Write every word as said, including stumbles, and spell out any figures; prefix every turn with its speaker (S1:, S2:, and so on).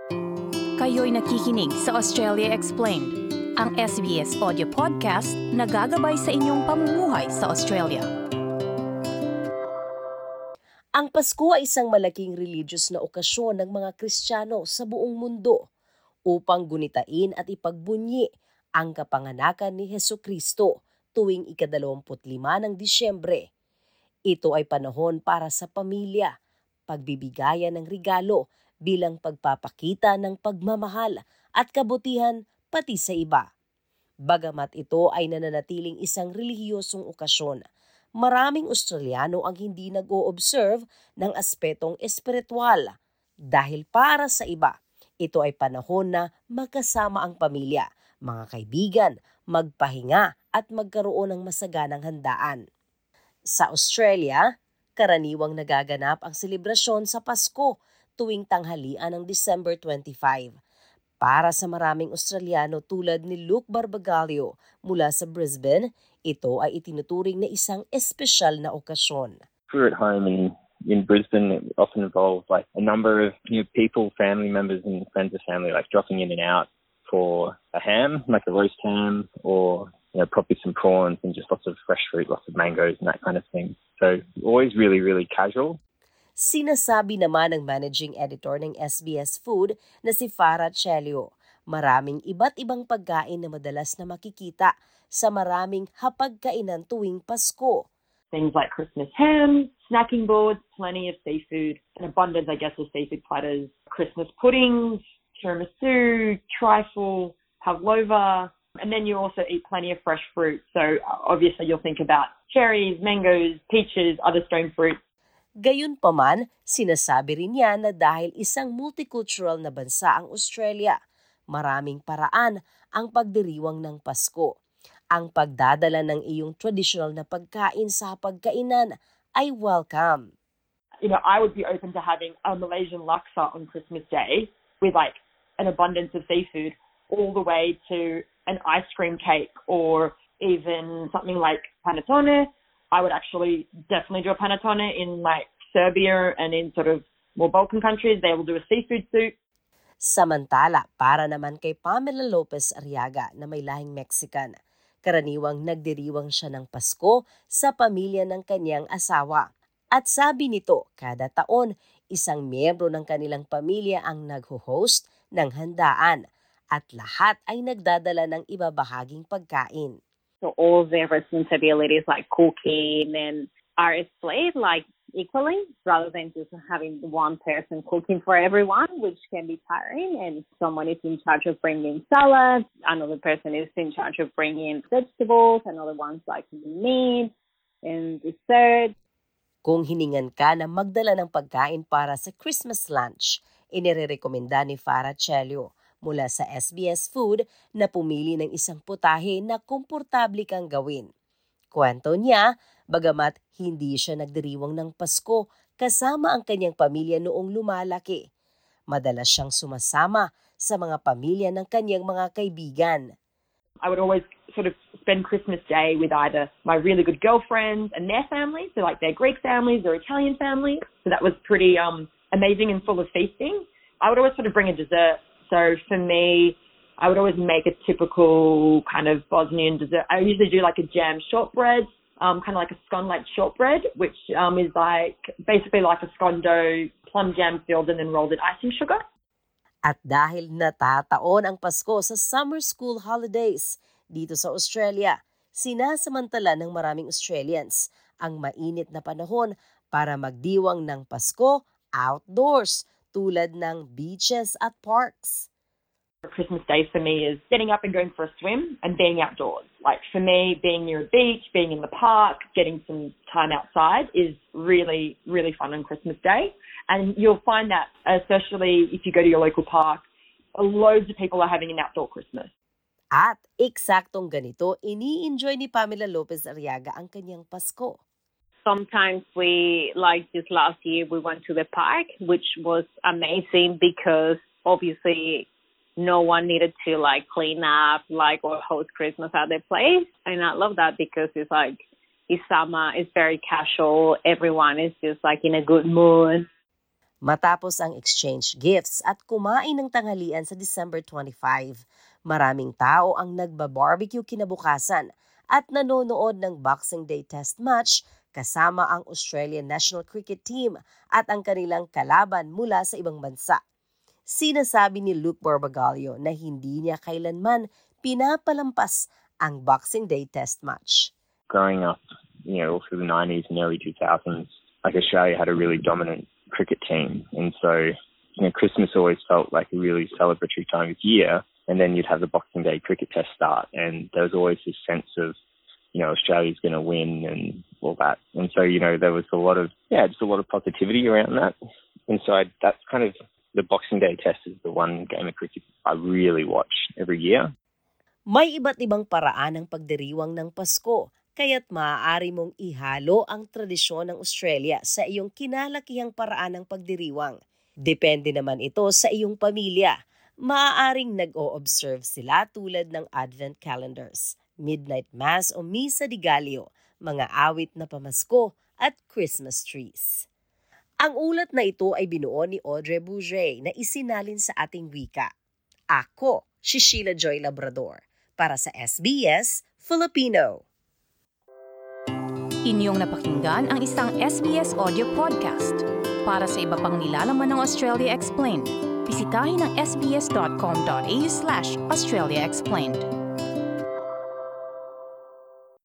S1: Kayo'y nakikinig sa Australia Explained, ang S B S audio podcast na gagabay sa inyong pamumuhay sa Australia.
S2: Ang Pasko ay isang malaking religious na okasyon ng mga Kristiyano sa buong mundo upang gunitain at ipagbunyi ang kapanganakan ni Hesukristo tuwing ikadalawamput lima ng Disyembre. Ito ay panahon para sa pamilya, pagbibigayan ng regalo bilang pagpapakita ng pagmamahal at kabutihan pati sa iba. Bagamat ito ay nananatiling isang relihiyosong okasyon, maraming Australiano ang hindi nag-o-observe ng aspetong espiritual dahil para sa iba, ito ay panahon na magkasama ang pamilya, mga kaibigan, magpahinga at magkaroon ng masaganang handaan. Sa Australia, karaniwang nagaganap ang selebrasyon sa Pasko tuwing tanghalian ng December twenty-fifth. Para sa maraming Australiano tulad ni Luke Barbagallo mula sa Brisbane, ito ay itinuturing na isang espesyal na okasyon.
S3: We're at home in, in Brisbane. It often involves like a number of you know, people, family members and friends of family like dropping in and out for a ham, like a roast ham, or you know, probably some prawns and just lots of fresh fruit, lots of mangoes and that kind of thing. So always really, really casual.
S2: Sinasabi naman ng managing editor ng S B S Food na si Farah Chelio, maraming iba't ibang pagkain na madalas na makikita sa maraming hapagkainan tuwing Pasko.
S4: Things like Christmas ham, snacking boards, plenty of seafood, an abundance, I guess, of seafood platters, Christmas puddings, tiramisu, trifle, pavlova, and then you also eat plenty of fresh fruit. So obviously you'll think about cherries, mangoes, peaches, other stone fruit.
S2: Gayunpaman, sinasabi rin niya na dahil isang multicultural na bansa ang Australia, maraming paraan ang pagdiriwang ng Pasko. Ang pagdadala ng iyong traditional na pagkain sa hapagkainan ay welcome.
S4: You know, I would be open to having a Malaysian laksa on Christmas Day with like an abundance of seafood all the way to an ice cream cake or even something like panettone. I would actually definitely do a panettone in like Serbia and in sort of more Balkan countries. They will do a seafood soup.
S2: Samantala, para naman kay Pamela Lopez Arriaga na may lahing Mexican, karaniwang nagdiriwang siya ng Pasko sa pamilya ng kanyang asawa. At sabi nito, kada taon, isang miyembro ng kanilang pamilya ang nagho-host ng handaan at lahat ay nagdadala ng ibabahaging pagkain.
S5: So all their responsibilities like cooking and are split like equally rather than just having one person cooking for everyone, which can be tiring. And someone is in charge of bringing salad, another person is in charge of bringing vegetables, another one's like meat and dessert.
S2: Kung hiningan ka na magdala ng pagkain para sa Christmas lunch, inirekomenda ni Farah Chelio mula sa S B S Food na pumili ng isang putahe na komportable kang gawin. Kwento niya, bagamat hindi siya nagdiriwang ng Pasko kasama ang kanyang pamilya noong lumalaki, madalas siyang sumasama sa mga pamilya ng kanyang mga kaibigan.
S4: I would always sort of spend Christmas Day with either my really good girlfriends and their families, so like their Greek families or Italian families. So that was pretty um, amazing and full of feasting. I would always sort of bring a dessert. So for me, I would always make a typical kind of Bosnian dessert. I usually do like a jam shortbread, um, kind of like a scone-like shortbread, which um, is like basically like a scone dough, plum jam filled and then rolled in icing sugar.
S2: At dahil natataon ang Pasko sa summer school holidays dito sa Australia, sinasamantala ng maraming Australians ang mainit na panahon para magdiwang ng Pasko outdoors, tulad ng beaches at parks.
S4: Christmas Day for me is getting up and going for a swim and being outdoors. Like for me, being near a beach, being in the park, getting some time outside is really, really fun on Christmas Day. And you'll find that, especially if you go to your local park, loads of people are having an outdoor Christmas.
S2: At eksaktong ganito, ini-enjoy ni Pamela Lopez Arriaga ang kanyang Pasko.
S5: Sometimes we, like this last year, we went to the park, which was amazing because obviously no one needed to like clean up, like, or host Christmas at their place. And I love that because it's like, it's summer, it's very casual, everyone is just like in a good mood.
S2: Matapos ang exchange gifts at kumain ng tanghalian sa December twenty-fifth, maraming tao ang nagba-barbecue kinabukasan at nanonood ng Boxing Day Test match kasama ang Australian National Cricket Team at ang kanilang kalaban mula sa ibang bansa. Sinasabi ni Luke Barbagallo na hindi niya kailanman pinapalampas ang Boxing Day Test match.
S3: Growing up, you know, all through the nineties and early two thousands, like Australia had a really dominant cricket team. And so, you know, Christmas always felt like a really celebratory time of year. And then you'd have the Boxing Day cricket test start. And there was always this sense of, you know, Australia's going to win and all that. And so, you know, there was a lot of, yeah, just a lot of positivity around that. And so I, that's kind of, the Boxing Day test is the one game of cricket I really watch every year.
S2: May iba't ibang paraan ng pagdiriwang ng Pasko, kaya't maaari mong ihalo ang tradisyon ng Australia sa iyong kinalakihang paraan ng pagdiriwang. Depende naman ito sa iyong pamilya. Maaaring nag-o-observe sila tulad ng Advent calendars, Midnight Mass o Misa de Gallo, mga awit na pamasko at Christmas trees. Ang ulat na ito ay binuo ni Audrey Bourget na isinalin sa ating wika. Ako, si Sheila Joy Labrador, para sa S B S Filipino.
S1: Inyong napakinggan ang isang S B S audio podcast. Para sa iba pang nilalaman ng Australia Explained, bisitahin ang sbs.com.au slash Australia Explained.